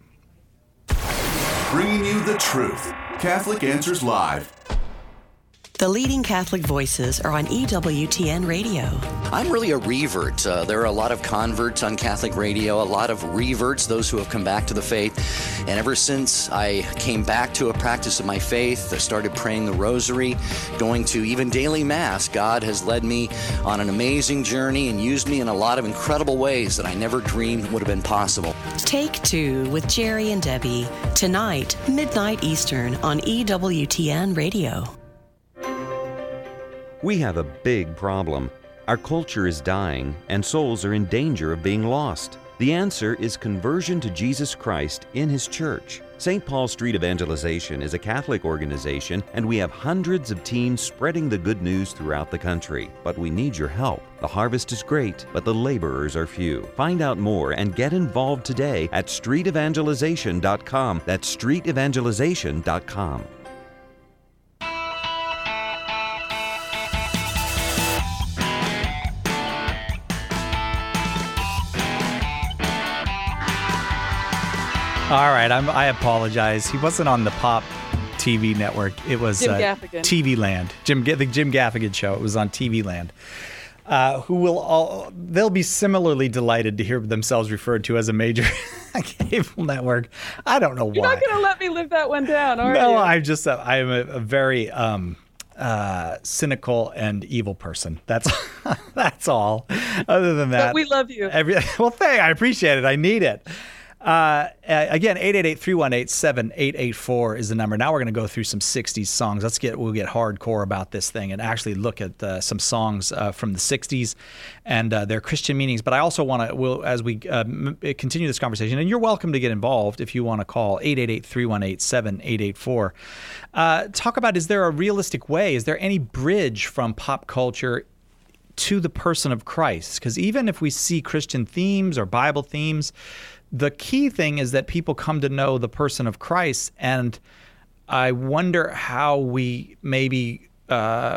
Bringing you the truth. Catholic Answers Live. The leading Catholic voices are on E W T N Radio. I'm really a revert. Uh, there are a lot of converts on Catholic radio, a lot of reverts, those who have come back to the faith. And ever since I came back to a practice of my faith, I started praying the rosary, going to even daily Mass. God has led me on an amazing journey and used me in a lot of incredible ways that I never dreamed would have been possible. Take Two with Jerry and Debbie, tonight, midnight Eastern on E W T N Radio. We have a big problem. Our culture is dying, and souls are in danger of being lost. The answer is conversion to Jesus Christ in His church. Saint Paul Street Evangelization is a Catholic organization, and we have hundreds of teams spreading the good news throughout the country. But we need your help. The harvest is great, but the laborers are few. Find out more and get involved today at street evangelization dot com. That's street evangelization dot com. All right, I'm, I apologize. He wasn't on the Pop T V network. It was Jim uh, Gaffigan. T V Land. Jim, the Jim Gaffigan show. It was on T V Land. Uh, who will all? They'll be similarly delighted to hear themselves referred to as a major cable network. I don't know why. You're not going to let me live that one down, are no, you? I'm just a, I'm a, a very um, uh, cynical and evil person. That's that's all. Other than that, but we love you. Every, well, thank. I appreciate it. I need it. Uh, again, eight eight eight, three one eight, seven eight eight four is the number. Now we're going to go through some sixties songs. Let's get, we'll get hardcore about this thing and actually look at uh, some songs uh, from the sixties and uh, their Christian meanings. But I also want to, we'll, as we uh, m- continue this conversation, and you're welcome to get involved if you want to call eight eight eight, three one eight, seven eight eight four. Uh, talk about, is there a realistic way? Is there any bridge from pop culture to the person of Christ? Because even if we see Christian themes or Bible themes, the key thing is that people come to know the person of Christ, and I wonder how we maybe, uh,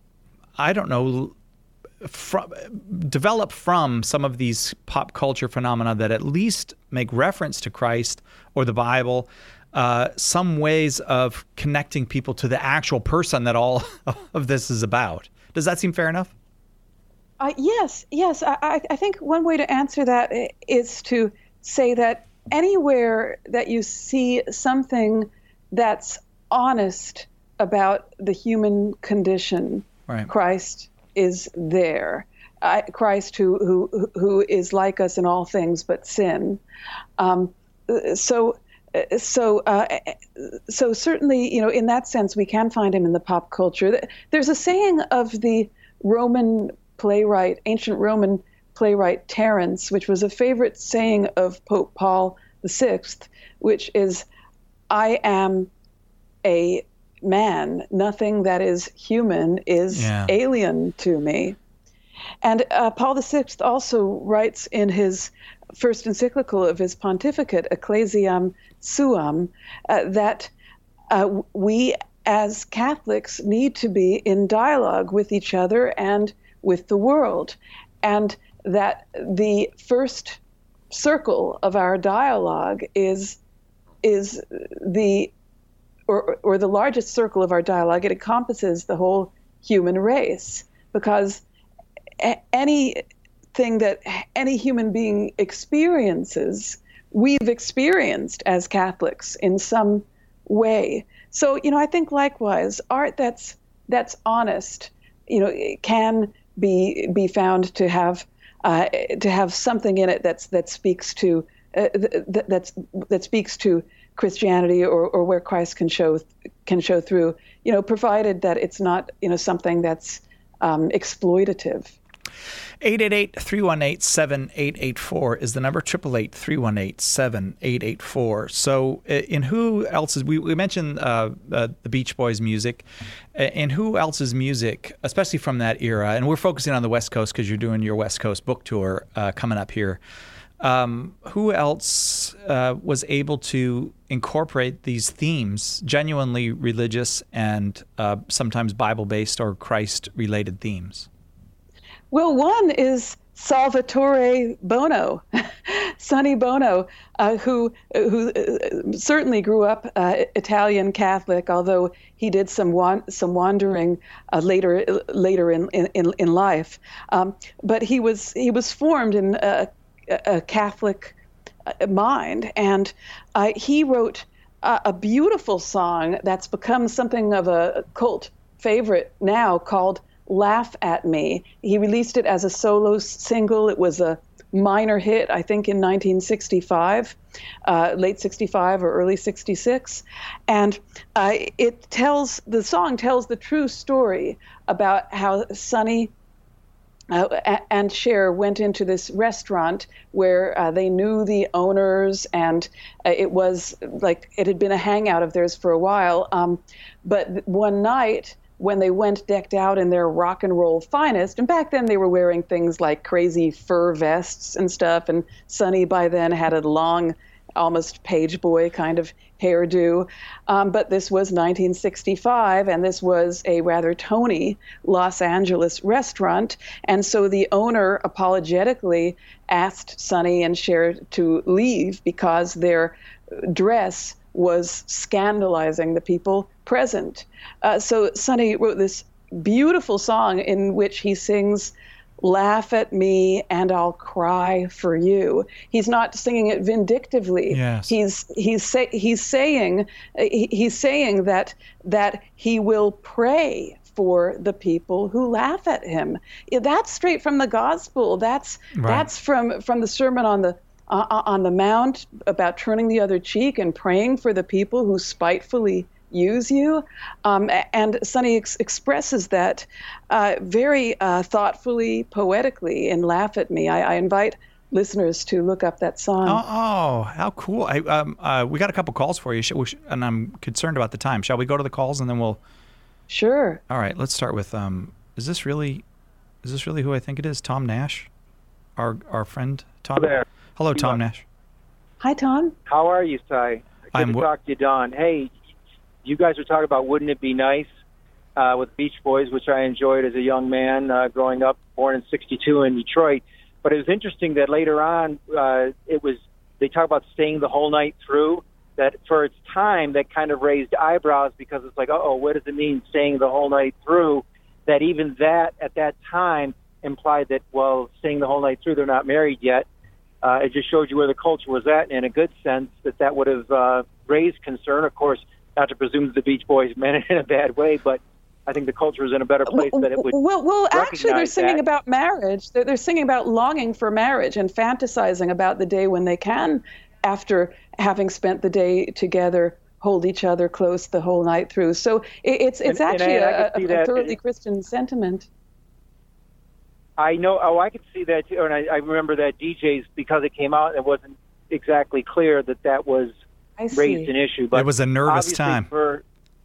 I don't know, from, develop from some of these pop culture phenomena that at least make reference to Christ or the Bible, uh, some ways of connecting people to the actual person that all of this is about. Does that seem fair enough? Uh, yes, yes. I, I think one way to answer that is to say that anywhere that you see something that's honest about the human condition, right. Christ is there. Uh, Christ who, who who is like us in all things but sin. Um, so so uh, so certainly, you know, in that sense, we can find him in the pop culture. There's a saying of the Roman playwright, ancient Roman playwright Terence, which was a favorite saying of Pope Paul the Sixth, which is, "I am a man. Nothing that is human is yeah. alien to me." And uh, Paul the Sixth also writes in his first encyclical of his pontificate, Ecclesiam Suam, uh, that uh, we as Catholics need to be in dialogue with each other and with the world, and that the first circle of our dialogue is is the or or the largest circle of our dialogue. It encompasses the whole human race, because a- anything that any human being experiences, we've experienced as Catholics in some way. So, you know, I think likewise, art that's that's honest, you know, can be be found to have uh, to have something in it that's that speaks to uh, that that's that speaks to Christianity, or, or where Christ can show can show through, you know, provided that it's not, you know, something that's um, exploitative. eight eight eight, three one eight, seven eight eight four is the number, eight eight eight, three one eight, seven eight eight four. So in who else's, we, we mentioned uh, uh, the Beach Boys music, in who else's music, especially from that era, and we're focusing on the West Coast because you're doing your West Coast book tour uh, coming up here. Um, who else uh, was able to incorporate these themes, genuinely religious and uh, sometimes Bible-based or Christ-related themes? Well, one is Salvatore Bono, Sonny Bono, uh, who who uh, certainly grew up uh, Italian Catholic, although he did some wan- some wandering uh, later later in in, in life. Um, but he was he was formed in a, a Catholic mind, and uh, he wrote a, a beautiful song that's become something of a cult favorite now, called "Laugh at Me." He released it as a solo single. It was a minor hit, I think, in nineteen sixty-five, uh, late sixty-five or early sixty-six. And uh, it tells, the song tells the true story about how Sonny uh, and Cher went into this restaurant where uh, they knew the owners, and uh, it was like, it had been a hangout of theirs for a while. Um, but one night, when they went decked out in their rock and roll finest, and back then they were wearing things like crazy fur vests and stuff, and Sonny by then had a long almost page boy kind of hairdo. Um, but this was nineteen sixty-five, and this was a rather tony Los Angeles restaurant. And so the owner apologetically asked Sonny and Cher to leave because their dress was scandalizing the people present. Uh, so Sonny wrote this beautiful song in which he sings, "Laugh at me and I'll cry for you." He's not singing it vindictively. Yes. He's he's say, he's saying he, he's saying that that he will pray for the people who laugh at him. That's straight from the gospel. That's Right. that's from from the Sermon on the uh, on the Mount about turning the other cheek and praying for the people who spitefully use you. Um, and Sonny ex- expresses that uh, very uh, thoughtfully, poetically in "Laugh at Me." I, I invite listeners to look up that song. Oh, oh how cool. I, um, uh, we got a couple calls for you, Sh- we sh- and I'm concerned about the time. Shall we go to the calls and then we'll... Sure. All right, let's start with, um, is this really is this really who I think it is? Tom Nash? Our our friend Tom? Hello there. Hello, Tom Nash. Hi, Tom. How are you, Cy? Good I'm to w- talk to you, Don. Hey, you guys were talking about Wouldn't It Be Nice uh, with Beach Boys, which I enjoyed as a young man uh, growing up, born in sixty-two in Detroit. But it was interesting that later on, uh, it was they talk about staying the whole night through, that for its time, that kind of raised eyebrows because it's like, uh-oh, what does it mean staying the whole night through? That even that, at that time, implied that, well, staying the whole night through, they're not married yet. Uh, it just showed you where the culture was at, and in a good sense, that that would have uh, raised concern. Of course, not to presume that the Beach Boys meant it in a bad way, but I think the culture was in a better place that it would Well, well actually, they're recognize singing that. about marriage. They're, they're singing about longing for marriage and fantasizing about the day when they can, after having spent the day together, hold each other close the whole night through. So it, it's it's And- and actually I- I a, could see a, a that- thoroughly Christian sentiment. I know. Oh, I could see that too, and I, I remember that D Js, because it came out, it wasn't exactly clear that that was I raised see. an issue. But It was a nervous obviously time. For,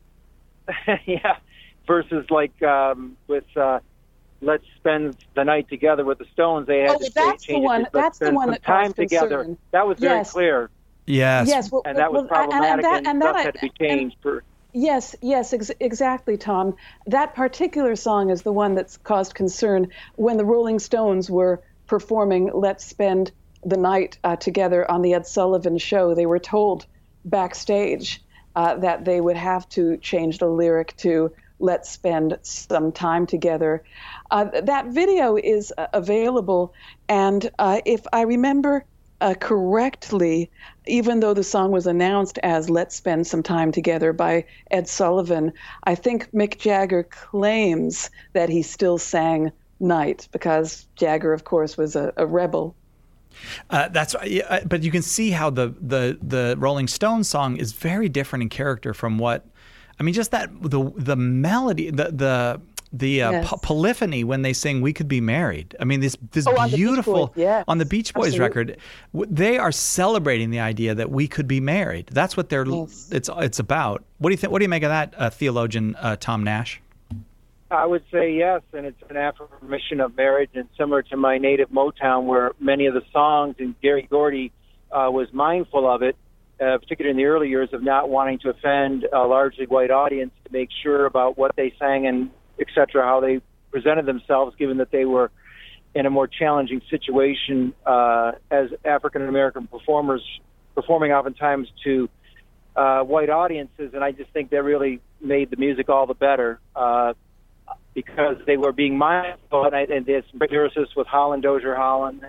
yeah, versus like um, with uh, "Let's Spend the Night Together" with the Stones, they had Oh, to say- that's the change it one- to "Let's that's the spend one some that caused time together." concern. That was very Yes. clear. Yes. Yes, well, and that was well, and- problematic, and and, that- and that stuff I- had to be and- changed for. Yes, yes, ex- exactly, Tom. That particular song is the one that's caused concern when the Rolling Stones were performing "Let's Spend the Night uh, Together" on the Ed Sullivan Show. They were told backstage uh, that they would have to change the lyric to "Let's Spend Some Time Together." Uh, that video is uh, available, and uh, if I remember Uh, correctly, even though the song was announced as "Let's Spend Some Time Together" by Ed Sullivan, I think Mick Jagger claims that he still sang "Night" because Jagger, of course, was a, a rebel. Uh, that's yeah, uh, but you can see how the, the the Rolling Stones song is very different in character from what I mean. Just that the the melody, the the the uh, Yes. po- polyphony when they sing "We Could Be Married." I mean, this this Oh, on the Beach beautiful Boys, yes. on the Beach Boys Absolutely. record. w- They are celebrating the idea that we could be married. That's what they're Yes. it's it's about. What do you think? What do you make of that, uh, theologian uh, Tom Nash? I would say yes, and it's an affirmation of marriage, and similar to my native Motown, where many of the songs, and Gary Gordy uh, was mindful of it, uh, particularly in the early years, of not wanting to offend a largely white audience, to make sure about what they sang and et cetera, how they presented themselves, given that they were in a more challenging situation uh, as African-American performers, performing oftentimes to uh, white audiences, and I just think that really made the music all the better. Uh, because they were being mindful, and, I, and there's some lyricists with Holland, Dozier Holland.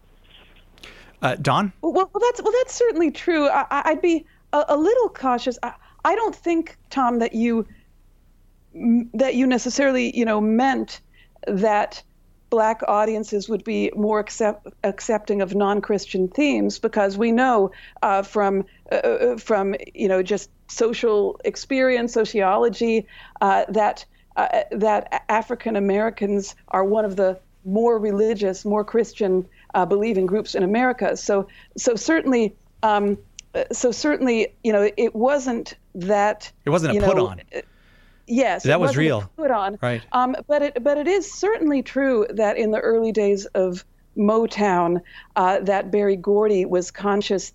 Uh, Don? Well, well, that's well, that's certainly true. I, I- I'd be a, a little cautious. I, I don't think, Tom, that you that you necessarily, you know, meant that Black audiences would be more accept, accepting of non-Christian themes, because we know uh, from uh, from you know just social experience, sociology, uh, that uh, that African Americans are one of the more religious, more Christian uh, believing groups in America. So so certainly. Um, so certainly, you know, it wasn't that. It wasn't a you put know, on. Yes, That it was wasn't real. a put on. Right. Um, but it but it is certainly true that in the early days of Motown, uh, that Berry Gordy was conscious that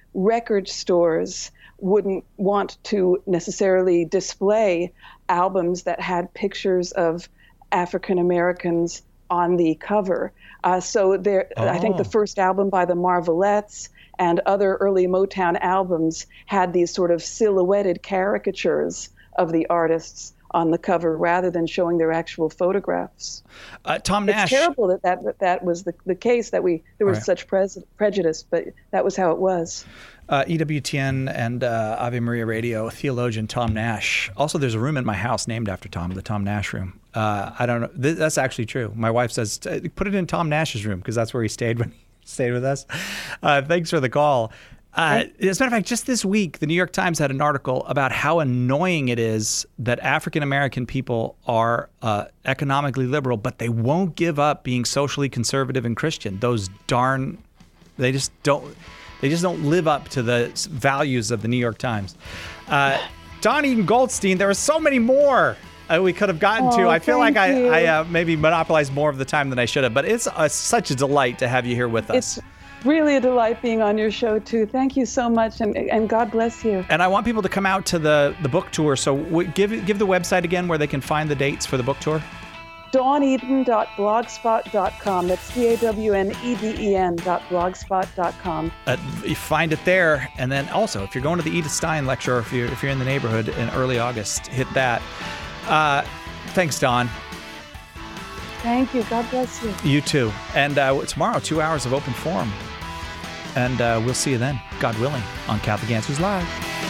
record stores wouldn't want to necessarily display albums that had pictures of African Americans on the cover. Uh, so there, oh. I think the first album by the Marvelettes and other early Motown albums had these sort of silhouetted caricatures of the artists on the cover rather than showing their actual photographs. Uh, Tom Nash. It's terrible that that, that, that was the, the case, that we there was right. such pre- prejudice, but that was how it was. Uh, E W T N and uh, Ave Maria Radio theologian Tom Nash. Also, there's a room in my house named after Tom, the Tom Nash room. Uh, I don't know. Th- that's actually true. My wife says, put it in Tom Nash's room because that's where he stayed when he stayed with us. Uh, thanks for the call. Uh, as a matter of fact, just this week, the New York Times had an article about how annoying it is that African American people are uh, economically liberal, but they won't give up being socially conservative and Christian. Those darn, they just don't, they just don't live up to the values of the New York Times. Uh, Don Eden Goldstein, there are so many more uh, we could have gotten oh, to. I feel like I, you. I uh, maybe monopolized more of the time than I should have, but it's uh, such a delight to have you here with us. It's- Really a delight being on your show, too. Thank you so much, and, and God bless you. And I want people to come out to the, the book tour. So w- give give the website again where they can find the dates for the book tour. dawn eden dot blogspot dot com. That's D A W N E D E N dot blogspot dot com. Uh, you find it there. And then also, if you're going to the Edith Stein lecture, or if you're, if you're in the neighborhood in early August, hit that. Uh, thanks, Dawn. Thank you. God bless you. You too. And uh, tomorrow, two hours of open forum. And uh, we'll see you then, God willing, on Catholic Answers Live.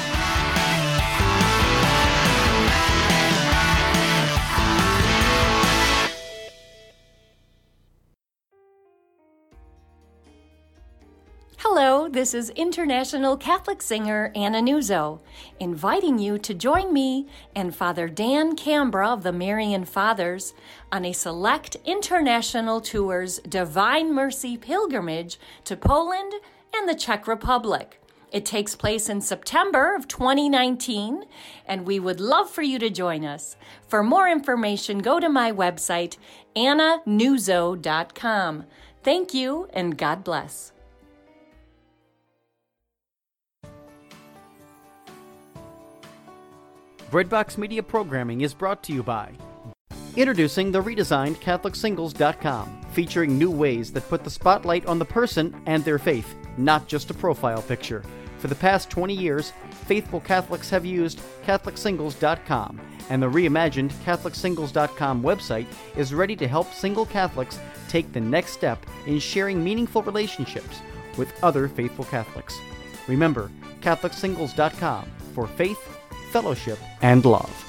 Hello, this is international Catholic singer Anna Nuzzo, inviting you to join me and Father Dan Cambra of the Marian Fathers on a select international tour's Divine Mercy pilgrimage to Poland and the Czech Republic. It takes place in September of twenty nineteen, and we would love for you to join us. For more information, go to my website, anna nuzzo dot com. Thank you, and God bless. Breadbox Media programming is brought to you by introducing the redesigned Catholic Singles dot com, featuring new ways that put the spotlight on the person and their faith, not just a profile picture. For the past twenty years, faithful Catholics have used Catholic Singles dot com, and the reimagined Catholic Singles dot com website is ready to help single Catholics take the next step in sharing meaningful relationships with other faithful Catholics. Remember, Catholic Singles dot com for faith, fellowship, and love.